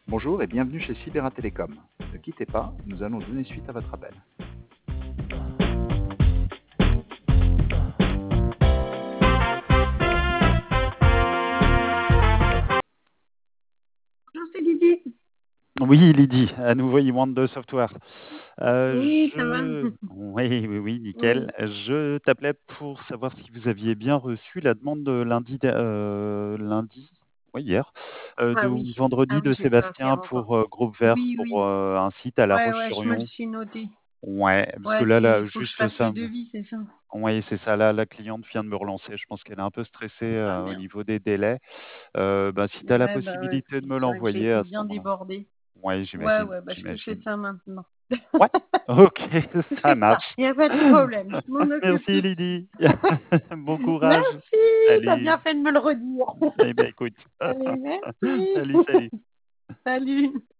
Bonjour et bienvenue chez Sibera Télécom. Ne quittez pas, nous allons donner suite à votre appel. Bonjour, c'est Lydie. Oui, Lydie, à nouveau Yvonne Software. Oui, ça va. Oui, Oui. nickel. Je t'appelais pour savoir si vous aviez bien reçu la demande de lundi, oui, hier, Ah ou oui. Ah vendredi oui, de je l'ai pas fait Sébastien encore. pour Groupe Vert, Oui, pour oui. un site à La Ouais, ouais, je me le Roche-sur-Yon. suis noté. Ouais, parce que Ouais, là, faut que je juste fasse le ça. devis, c'est ça. Oui, c'est ça. Là, la cliente vient de me relancer. Je pense qu'elle est un peu stressée Ah au merde. niveau des délais. Si tu as la Ouais, bah ouais, possibilité de me c'est vrai que j'ai l'envoyer été à ce bien moment-là. débordée. Oui, Ouais, j'imagine, ouais, bah je te fais j'imagine. ça maintenant. Ouais, ok, ça C'est ça, marche. il n'y a pas de problème, je m'en occupe Merci tout de Lydie. suite. Bon courage. Merci, t'as Salut. bien fait de me le redire. Eh bien, écoute. Allez, merci. Salut, salut. Salut.